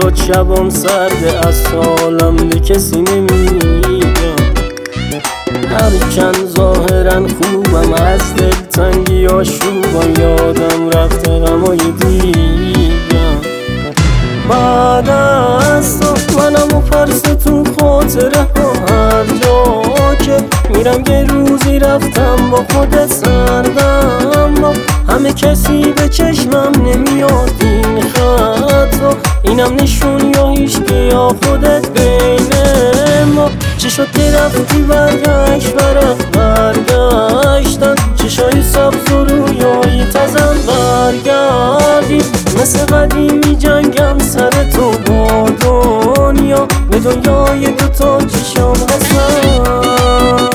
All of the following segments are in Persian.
80 شبام سرده از سالم به کسی نمیگم. هرچند ظاهرا خوبم از دلتنگی آشوبم، یادم رفته غمای دیگم. بعد از تو منم و پرس تو خاطره هم، هر جا که میرم یه روزی رفتم با خودت سردم. همه کسی به چشمم نمیاد این خطا، اینم نشون یا هیچکی یا خودت بین ما. چه شد که رفتی برگشت ورق برگشتن، چشای سبز و رویایی تازم برگردی. مثل قدیمی جنگم سر تو با دنیا، به دنیای دوتا چشام هستم.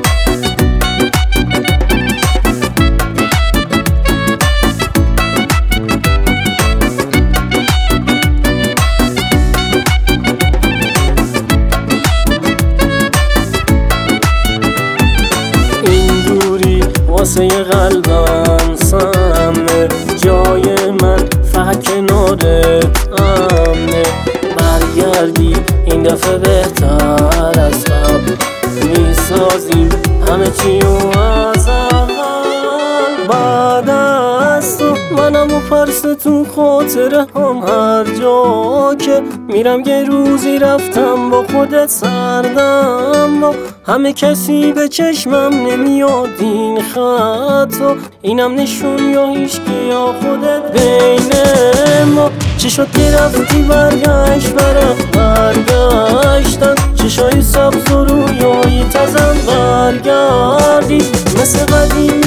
واسه قلبم سمه، جای من فقط کنارت امنه. برگردی این دفعه بهتر از قبل، میسازیم همه چیو از اول. بعد از تو منم و پرس تو خاطره هم، هر جا که میرم یه روزی رفتم با خودت سردم. همه کسی به چشمم نمیاد این خطا، اینم نشون یا هیچکی یا خودت بین ما. چه شد که رفتی برگشت ورق برگشتن، چشای سبز و رویایی تازم برگردی. مثل قدیم